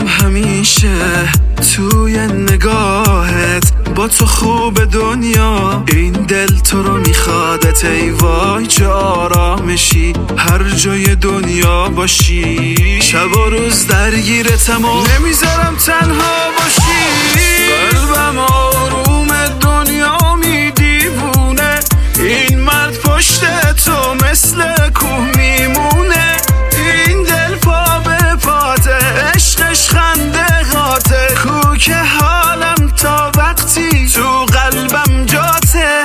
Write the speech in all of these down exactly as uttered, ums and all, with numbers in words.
دلم همیشه توی نگاهت، با تو خوب دنیا این دل تو رو میخوادت. ای وای چه آرامشی هر جای دنیا باشی، شب و روز درگیرتم و نمیذارم تنها باشی. قلبم آروم دنیا میدیوونه، این مرد پشت تو مثل کوه میمونه. این دل پا به پاته، عشقش خنده غاته، کوک حالم تا وقتی تو قلبم جاته.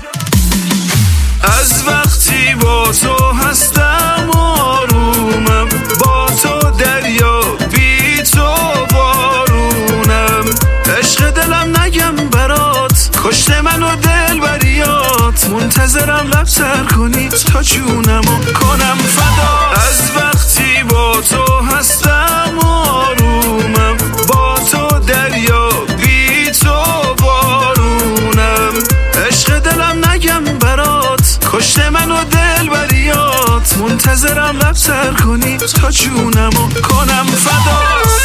از وقتی با تو هستم آرومم، با تو دریا بی تو بارونم. عشق دلم نگم برات، کشته من و دل بریات، منتظرم لب سر کنی تا جونمو کنم فدا. از وقتی با تو هستم آرومم، با تو دریا بی تو بارونم. عشق دلم نگم برات، کشته من و دل بریات، منتظرم لب سر کنی تا جونمو کنم فدا.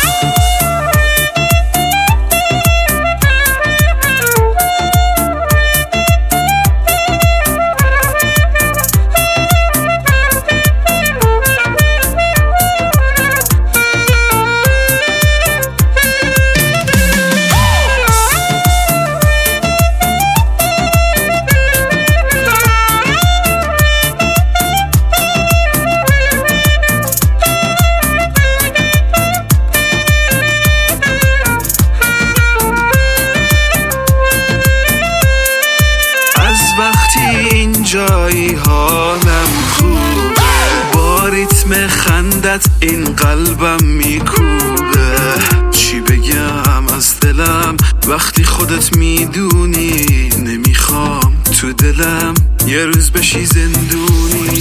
جایی حالم خوبه، با ریتم خندت این قلبم میکوبه. چی بگم از دلم وقتی خودت میدونی، نمیخوام تو دلم یه روز بشی زندونی.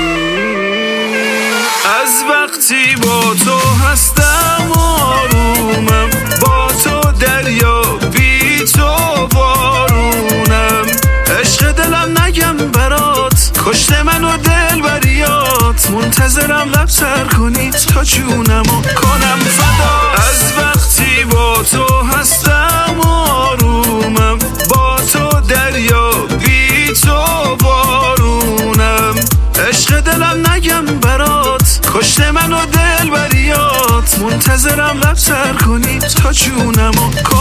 از وقتی با تو هستم آرومم، با تو دریا بی تو بارونم. عشق دلم نگم برات، کشته من و دل بریات، منتظرم لب سر کنی تا جونمو کنم فدا. از وقتی با تو هستم آرومم، با تو دریا بی تو بارونم. عشق دلم نگم برات، کشته من و دل بریات، منتظرم لب سر کنی تا جونمو کنم.